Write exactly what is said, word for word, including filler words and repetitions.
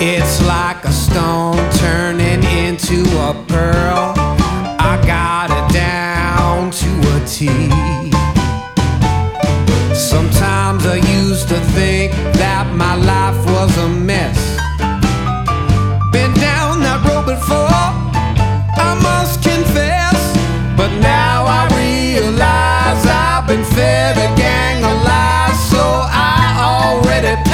It's like a stone turning into a pearl. I got it down to a T. Sometimes I used to think that my life was a mess,